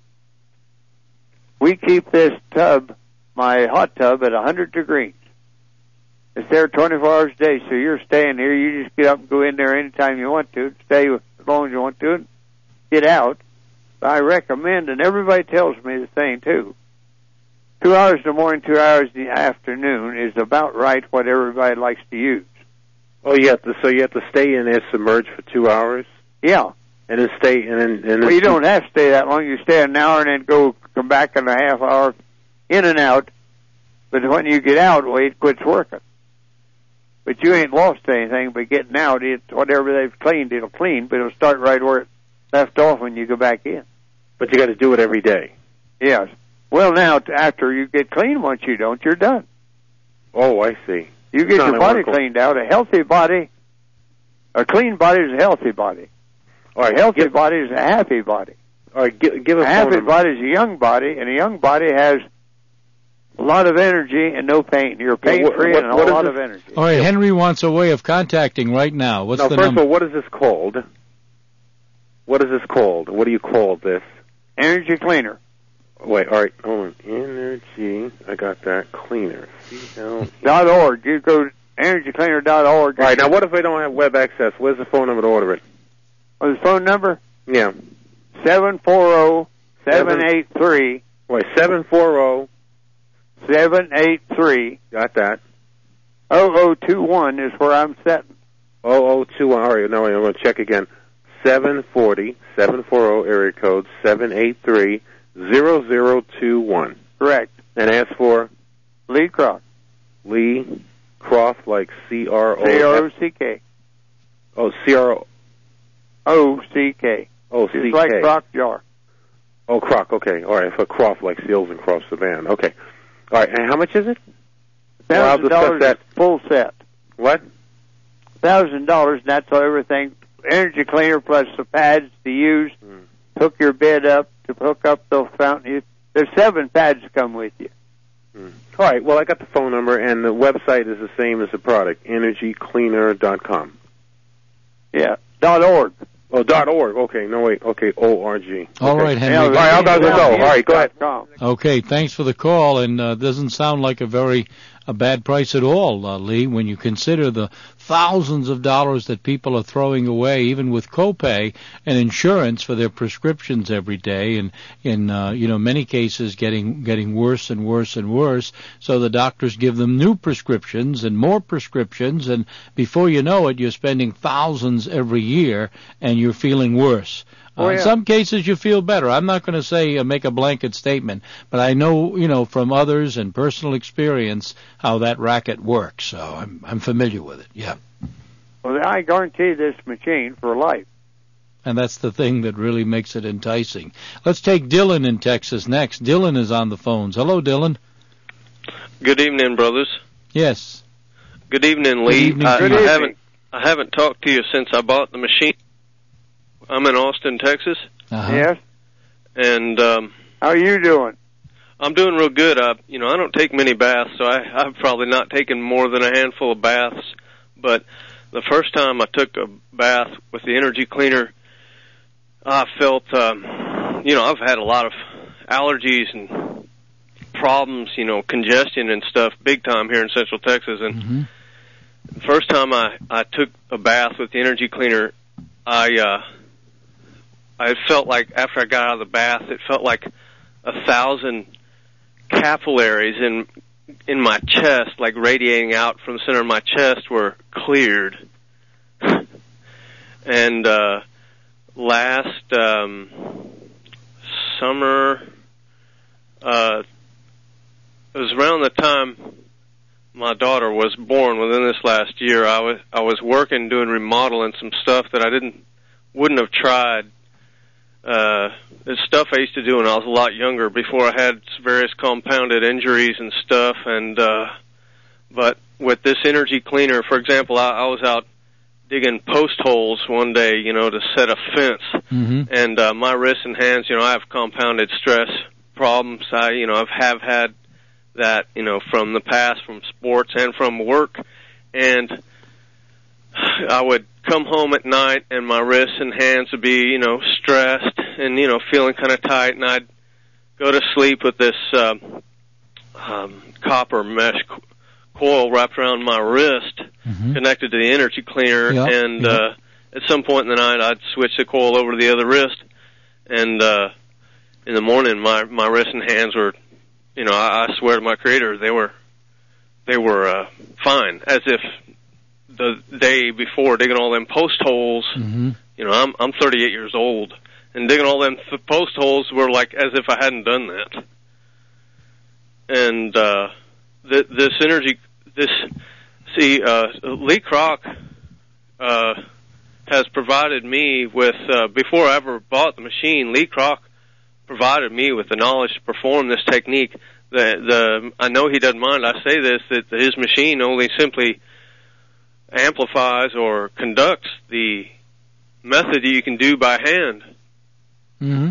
We keep this tub, my hot tub, at one hundred degrees. It's there twenty-four hours a day, so you're staying here. You just get up and go in there anytime you want to. Stay as long as you want to and get out. I recommend, and everybody tells me the same, too. Two hours in the morning, two hours in the afternoon is about right what everybody likes to use. Oh, you have to. So you have to stay in there submerged for two hours. Yeah, and then stay and then. And then well, you don't have to stay that long. You stay an hour and then go come back in a half hour, in and out. But when you get out, well, it quits working. But you ain't lost anything. But getting out, it whatever they've cleaned, it'll clean. But it'll start right where it left off when you go back in. But you got to do it every day. Yes. Well, now after you get clean, once you don't, you're done. Oh, I see. You get your body cleaned out. A healthy body, a clean body is a healthy body. All right, a healthy give, body is a happy body. All right, give, give a a happy phone body is a young body, and a young body has a lot of energy and no pain. You're pain-free what, and a what lot this? of energy. All right, Henry wants a way of contacting right now. What's now, the first number? of all, what is this called? What is this called? What do you call this? Energy cleaner. Wait, all right, hold on. Energy, I got that, cleaner. Dot org. You go to energy cleaner dot org. All right, now what if I don't have web access? Where's the phone number to order it? Oh, the phone number? Yeah. seven four zero, seven eight three. Wait, seven four zero. seven eight three. Got that. oh oh two one is where I'm setting. oh oh two one. All right, now I'm going to check again. seven forty, seven forty area code seven eight three zero zero two one. Correct. And ask for? Lee Croft. Lee Croft, like C R O. C R O C K. Oh, C R O. O C K. Oh, C K. It's like Crock Jar. Oh, Crock, okay. All right, for Croft, like Seals and Crofts the band. Okay. All right, and how much is it? Well, I'll discuss that. Full set. What? Thousand dollars, and that's all everything. Energy cleaner plus the pads to use. Mm. Hook your bed up to hook up the fountain. There's seven pads that come with you. Mm. All right, well, I got the phone number, and the website is the same as the product, energy cleaner dot com. Yeah, dot org. Oh, dot org. Okay, no, wait. Okay, O R G. All okay. right, Henry. Yeah, all right, I'll go. All right, go ahead. Okay, thanks for the call, and uh, doesn't sound like a very a bad price at all, uh, Lee, when you consider the thousands of dollars that people are throwing away, even with copay and insurance for their prescriptions every day, and in uh, you know many cases getting getting worse and worse and worse. So the doctors give them new prescriptions and more prescriptions, and before you know it, you're spending thousands every year, and you're feeling worse. Uh, oh, yeah. In some cases, you feel better. I'm not going to say uh, make a blanket statement, but I know, you know, from others and personal experience how that racket works. So I'm I'm familiar with it. Yeah. Well, I guarantee this machine for life. And that's the thing that really makes it enticing. Let's take Dylan in Texas next. Dylan is on the phones. Hello, Dylan. Good evening, brothers. Yes. Good evening, Lee. Good evening. I, Good I evening. haven't I haven't talked to you since I bought the machine. I'm in Austin, Texas. Uh-huh. Yes. And um, how are you doing? I'm doing real good. I, you know, I don't take many baths, so I, I've probably not taken more than a handful of baths. But the first time I took a bath with the energy cleaner, I felt, um, you know, I've had a lot of allergies and problems, you know, congestion and stuff, big time here in Central Texas. And mm-hmm. the first time I, I took a bath with the energy cleaner, I uh, I felt like after I got out of the bath, it felt like a thousand capillaries in in my chest, like radiating out from the center of my chest, were cleared. And uh, last um, summer, uh, it was around the time my daughter was born. Within this last year, I was I was working doing remodeling some stuff that I didn't wouldn't have tried uh, the stuff I used to do when I was a lot younger, before I had various compounded injuries and stuff. And uh, but with this energy cleaner, for example, I, I was out digging post holes one day, you know, to set a fence. Mm-hmm. And uh, my wrists and hands, you know, I have compounded stress problems. I, you know, I've have had that, you know, from the past, from sports and from work. And I would come home at night and my wrists and hands would be, you know, stressed and, you know, feeling kind of tight. And I'd go to sleep with this uh, um, copper mesh coil wrapped around my wrist, mm-hmm. connected to the energy cleaner, yep, and yep. Uh, at some point in the night, I'd switch the coil over to the other wrist, and uh, in the morning, my my wrists and hands were, you know, I, I swear to my Creator, they were they were uh, fine, as if the day before digging all them post holes. Mm-hmm. You know, I'm I'm thirty-eight years old, and digging all them th- post holes were like as if I hadn't done that, and. uh This, this energy, this, see, uh, Lee Kroc, uh, has provided me with, uh, before I ever bought the machine, Lee Kroc provided me with the knowledge to perform this technique. The, the, I know he doesn't mind I say this, that his machine only simply amplifies or conducts the method that you can do by hand. Mm-hmm.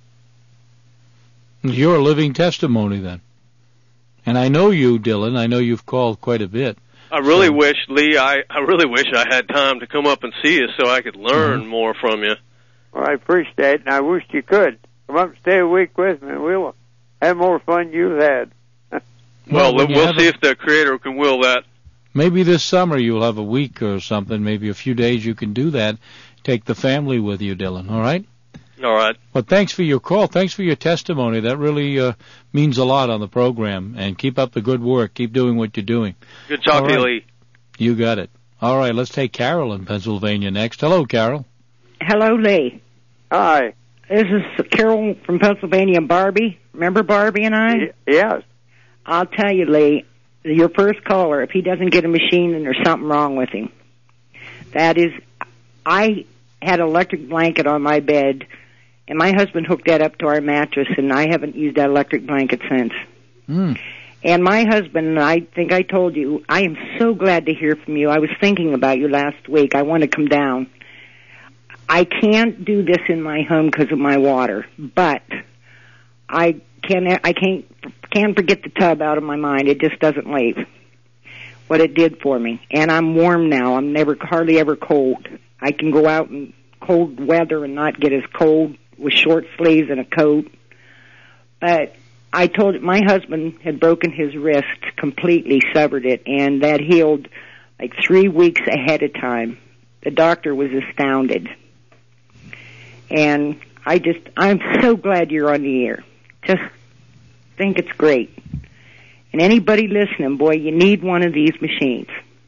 You're a living testimony then. And I know you, Dylan. I know you've called quite a bit. I really so. wish, Lee, I, I really wish I had time to come up and see you so I could learn mm-hmm. more from you. Well, I appreciate it, and I wish you could. Come up and stay a week with me, and we'll have more fun you've had. well, well we'll see a, if the Creator can will that. Maybe this summer you'll have a week or something, maybe a few days you can do that. Take the family with you, Dylan, all right? All right. Well, thanks for your call. Thanks for your testimony. That really uh, means a lot on the program. And keep up the good work. Keep doing what you're doing. Good talk to you, Lee. You got it. All right, let's take Carol in Pennsylvania next. Hello, Carol. Hello, Lee. Hi. This is Carol from Pennsylvania, Barbie. Remember Barbie and I? Y- yes. I'll tell you, Lee, your first caller, if he doesn't get a machine, then there's something wrong with him. That is, I had an electric blanket on my bed, and my husband hooked that up to our mattress, and I haven't used that electric blanket since. Mm. And my husband, and I think I told you, I am so glad to hear from you. I was thinking about you last week. I want to come down. I can't do this in my home because of my water, but I can I can't can't forget the tub out of my mind. It just doesn't leave. What it did for me, and I'm warm now. I'm never hardly ever cold. I can go out in cold weather and not get as cold with short sleeves and a coat. But I told it, my husband had broken his wrist, completely severed it, and that healed like three weeks ahead of time. The doctor was astounded. And I just, I'm so glad you're on the air. Just think it's great. And anybody listening, boy, you need one of these machines.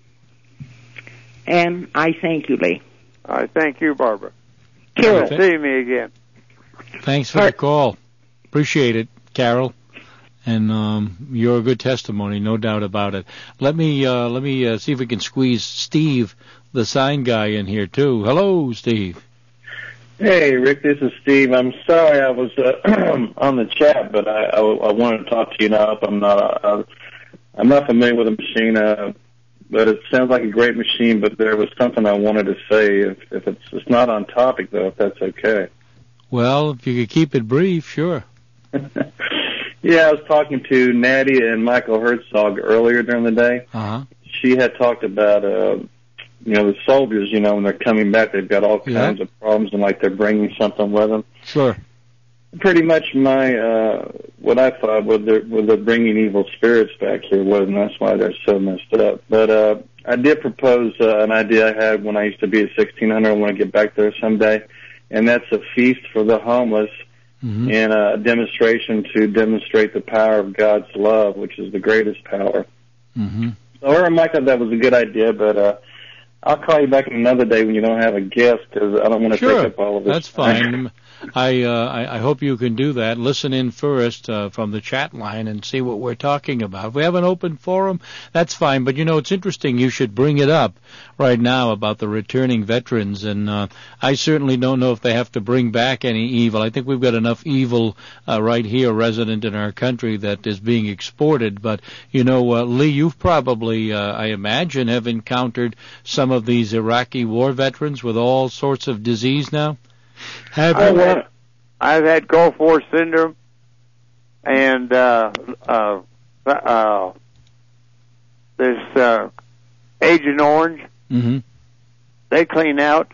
And I thank you, Lee. I thank you, Barbara. Carol. See me again. Thanks for the call. Appreciate it, Carol. And um, you're a good testimony, no doubt about it. Let me uh, let me uh, see if we can squeeze Steve, the sign guy, in here too. Hello, Steve. Hey, Rick, this is Steve. I'm sorry I was uh, on the chat, but I, I, I wanted to talk to you now. I'm not uh, I'm not familiar with the machine, uh, but it sounds like a great machine. But there was something I wanted to say. If, if it's it's not on topic though, if that's okay. Well, if you could keep it brief, sure. Yeah, I was talking to Nadia and Michael Herzog earlier during the day. Uh-huh. She had talked about, uh, you know, the soldiers, you know, when they're coming back, they've got all kinds yeah. of problems, and like they're bringing something with them. Sure. Pretty much my, uh, what I thought was they're, was they're bringing evil spirits back here with them. That's why they're so messed up. But, uh, I did propose uh, an idea I had when I used to be at sixteen hundred. I want to get back there someday. And that's a feast for the homeless. Mm-hmm. And a demonstration to demonstrate the power of God's love, which is the greatest power. Mm-hmm. So, or Michael, that was a good idea, but uh, I'll call you back another day when you don't have a guest, because I don't want to sure. take up all of this. That's fine. I, uh, I I hope you can do that. Listen in first uh, from the chat line and see what we're talking about. If we have an open forum, that's fine. But, you know, it's interesting. You should bring it up right now about the returning veterans. And uh, I certainly don't know if they have to bring back any evil. I think we've got enough evil uh, right here resident in our country that is being exported. But, you know, uh, Lee, you've probably, uh, I imagine, have encountered some of these Iraqi war veterans with all sorts of disease now. Have I've you? had, I've had Gulf War syndrome and uh, uh, uh, this uh, Agent Orange. Mm-hmm. They clean out.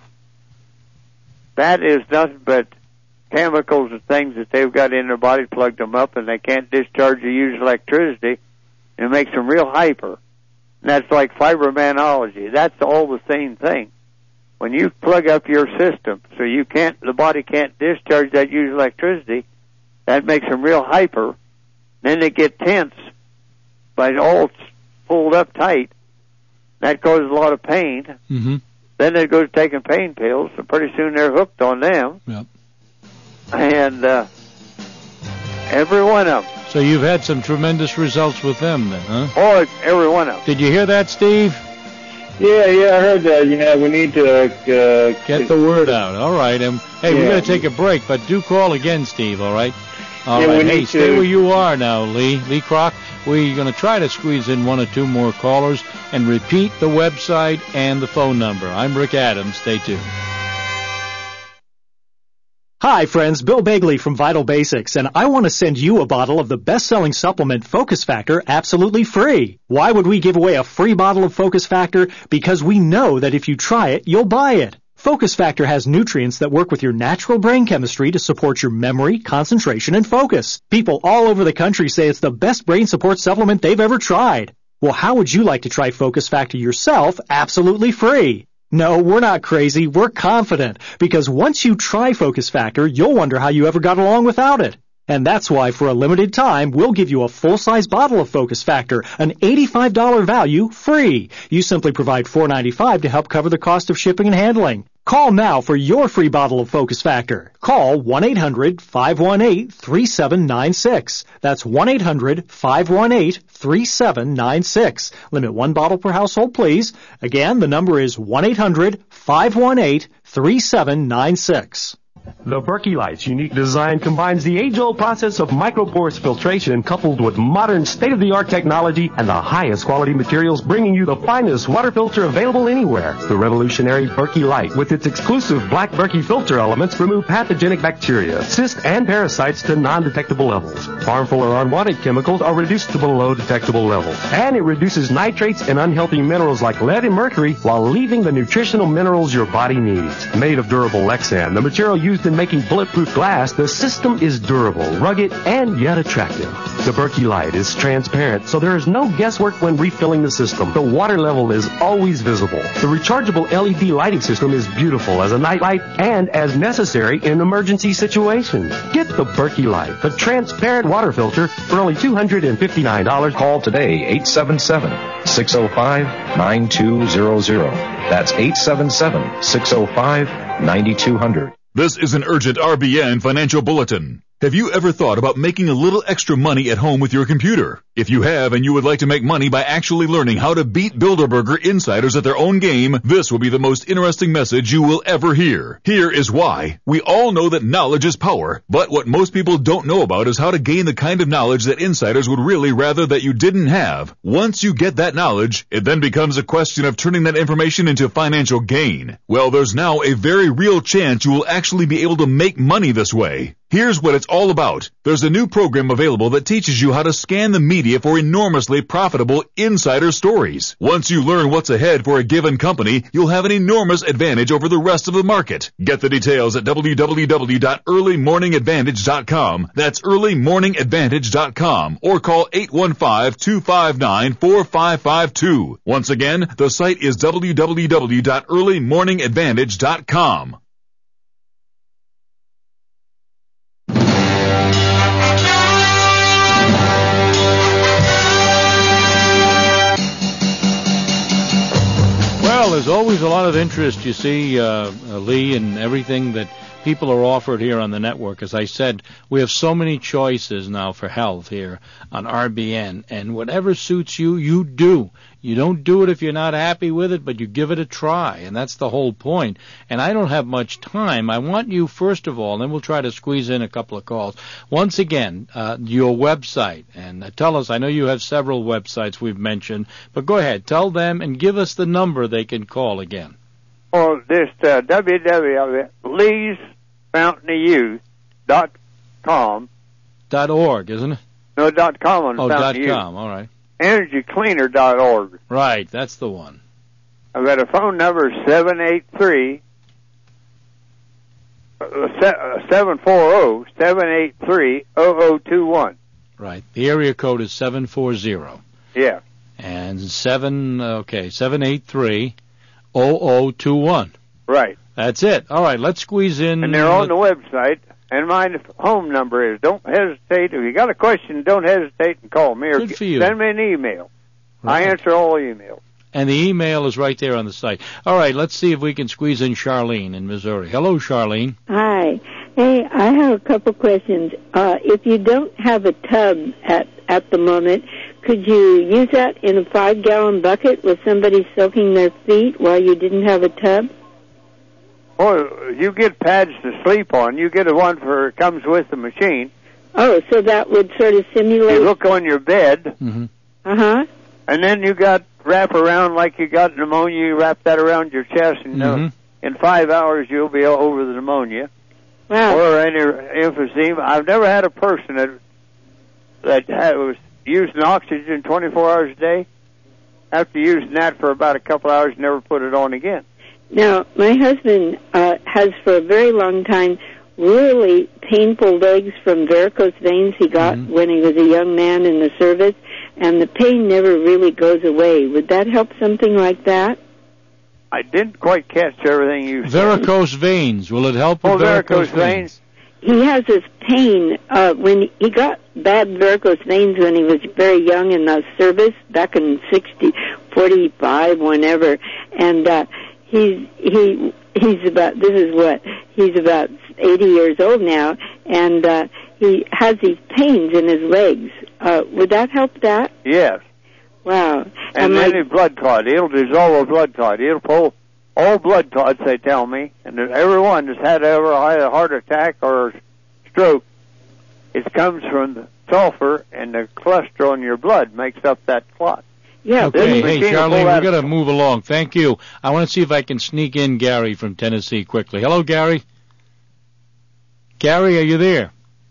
That is nothing but chemicals and things that they've got in their body, plugged them up, and they can't discharge or use electricity. It makes them real hyper. And that's like fibromyalgia. That's all the same thing. When you plug up your system so you can't, the body can't discharge that use electricity, that makes them real hyper. Then they get tense, but all pulled up tight. That causes a lot of pain. Mm-hmm. Then they go to taking pain pills, and pretty soon they're hooked on them. Yep. And uh, every one of them. So you've had some tremendous results with them then, huh? Oh, every one of them. Did you hear that, Steve? Yeah, yeah, I heard that. You know, we need to uh, get the word out. All right. Um, hey, Yeah. we're going to take a break, but do call again, Steve, all right? All Yeah, right. we Hey, need stay to- where you are now, Lee. Lee Kroc. We're going to try to squeeze in one or two more callers and repeat the website and the phone number. I'm Rick Adams. Stay tuned. Hi, friends. Bill Bagley from Vital Basics, and I want to send you a bottle of the best-selling supplement Focus Factor absolutely free. Why would we give away a free bottle of Focus Factor? Because we know that if you try it, you'll buy it. Focus Factor has nutrients that work with your natural brain chemistry to support your memory, concentration, and focus. People all over the country say it's the best brain support supplement they've ever tried. Well, how would you like to try Focus Factor yourself absolutely free? No, we're not crazy. We're confident. Because once you try Focus Factor, you'll wonder how you ever got along without it. And that's why, for a limited time, we'll give you a full-size bottle of Focus Factor, an eighty-five dollars value, free. You simply provide four dollars and ninety-five cents to help cover the cost of shipping and handling. Call now for your free bottle of Focus Factor. Call one eight hundred five one eight three seven nine six. That's one eight hundred five one eight three seven nine six. Limit one bottle per household, please. Again, the number is one eight hundred five one eight three seven nine six. The Berkey Light's unique design combines the age-old process of micropores filtration coupled with modern state-of-the-art technology and the highest quality materials, bringing you the finest water filter available anywhere. The revolutionary Berkey Light, with its exclusive black Berkey filter elements, remove pathogenic bacteria, cysts, and parasites to non-detectable levels. Harmful or unwanted chemicals are reduced to below detectable levels. And it reduces nitrates and unhealthy minerals like lead and mercury while leaving the nutritional minerals your body needs. Made of durable Lexan, the material used in making bulletproof glass, the system is durable, rugged, and yet attractive. The Berkey Light is transparent, so there is no guesswork when refilling the system. The water level is always visible. The rechargeable L E D lighting system is beautiful as a night light and as necessary in emergency situations. Get the Berkey Light, the transparent water filter, for only two hundred fifty-nine dollars. Call today, eight seven seven, six oh five, nine two zero zero. That's eight seven seven, six oh five, nine two hundred. This is an urgent R B N financial bulletin. Have you ever thought about making a little extra money at home with your computer? If you have and you would like to make money by actually learning how to beat Bilderberger insiders at their own game, this will be the most interesting message you will ever hear. Here is why. We all know that knowledge is power, but what most people don't know about is how to gain the kind of knowledge that insiders would really rather that you didn't have. Once you get that knowledge, it then becomes a question of turning that information into financial gain. Well, there's now a very real chance you will actually be able to make money this way. Here's what it's all about. There's a new program available that teaches you how to scan the media for enormously profitable insider stories. Once you learn what's ahead for a given company, you'll have an enormous advantage over the rest of the market. Get the details at w w w dot early morning advantage dot com. That's early morning advantage dot com, or call eight one five, two five nine, four five five two. Once again, the site is w w w dot early morning advantage dot com. Well, there's always a lot of interest, you see, uh, uh, Lee, in everything that people are offered here on the network. As I said, we have so many choices now for health here on R B N, and whatever suits you, you do. You don't do it if you're not happy with it, but you give it a try, and that's the whole point. And I don't have much time. I want you, first of all, and then we'll try to squeeze in a couple of calls. Once again, uh, your website, and uh, tell us, I know you have several websites we've mentioned, but go ahead, tell them and give us the number they can call again. Oh, this uh, w w w dot lee's fountain of youth dot com. Dot org, isn't it? No, dot com on oh, Fountain dot of Youth. com, all right. energy cleaner dot org. Right, that's the one. I've got a phone number, seven eight three, seven four zero, seven eight three, zero zero two one. Right, the area code is seven four zero. Yeah. And seven, okay, seven eight three, zero zero two one. Right. That's it. All right, let's squeeze in. And they're on the website. And my home number is, don't hesitate. If you got a question, don't hesitate and call me or Good for you. send me an email. Right. I answer all emails. And the email is right there on the site. All right, let's see if we can squeeze in Charlene in Missouri. Hello, Charlene. Hi. Hey, I have a couple questions. Uh, if you don't have a tub at, at the moment, could you use that in a five-gallon bucket with somebody soaking their feet while you didn't have a tub? Oh, you get pads to sleep on. You get a one for comes with the machine. Oh, so that would sort of simulate. You look on your bed. Mm-hmm. Uh huh. And then you got wrap around like you got pneumonia. You wrap that around your chest, and mm-hmm. uh, in five hours you'll be over the pneumonia. Wow. Or any emphysema. I've never had a person that that had, was using oxygen twenty-four hours a day. After using that for about a couple hours, never put it on again. Now, my husband uh, has for a very long time really painful legs from varicose veins he got mm-hmm. when he was a young man in the service, and the pain never really goes away. Would that help something like that? I didn't quite catch everything you said. Varicose veins. Will it help with oh, varicose, varicose veins? veins? He has this pain uh, when he got bad varicose veins when he was very young in the service back in sixty, forty-five, whenever, and uh, he's he he's about this is what he's about eighty years old now, and uh, he has these pains in his legs. Uh, would that help that? Yes. Wow. And, and any blood clot, it'll dissolve a blood clot. It'll pull all blood clots, they tell me, and everyone that's had ever had a heart attack or stroke, it comes from the sulfur, and the cholesterol in your blood makes up that clot. Yeah. Okay, hey, Charlene, we've got to move along. Thank you. I want to see if I can sneak in Gary from Tennessee quickly. Hello, Gary. Gary, are you there?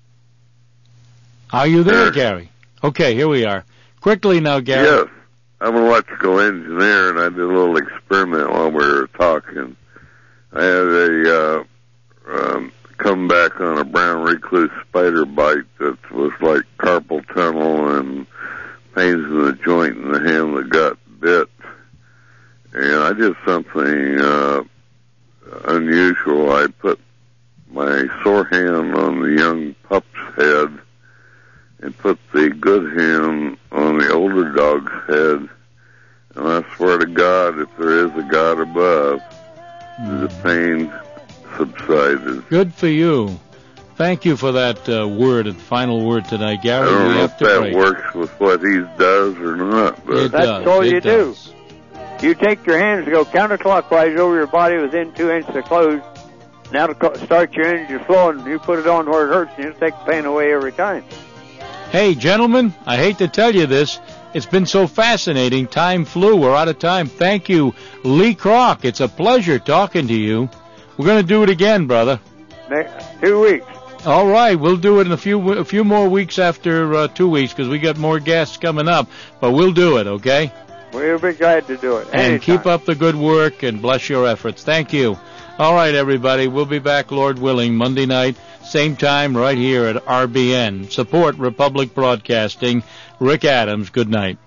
Are you there, Gary? Okay, here we are. Quickly now, Gary. Yes. I'm an electrical engineer, and I did a little experiment while we were talking. I had a uh, um, come back on a brown recluse spider bite that was like carpal tunnel and pains in the joint in the hand that got bit. And I did something uh, unusual. I put my sore hand on the young pup's head and put the good hand on the older dog's head. And I swear to God, if there is a God above, mm. the pain subsided. Good for you. Thank you for that uh, word, and final word tonight, Gary. I don't we know have if to that break. works with what he does or not. But it That's does. all it you does. do. You take your hands and go counterclockwise over your body within two inches of clothes. Now to start your energy flowing, you put it on where it hurts, and it'll take the pain away every time. Hey, gentlemen, I hate to tell you this. It's been so fascinating. Time flew. We're out of time. Thank you, Lee Kroc. It's a pleasure talking to you. We're going to do it again, brother. Next, two weeks. All right, we'll do it in a few a few more weeks after uh, two weeks because we got more guests coming up. But we'll do it, okay? We'll be glad to do it. And anytime. Keep up the good work and bless your efforts. Thank you. All right, everybody. We'll be back, Lord willing, Monday night, same time, right here at R B N. Support Republic Broadcasting. Rick Adams, good night.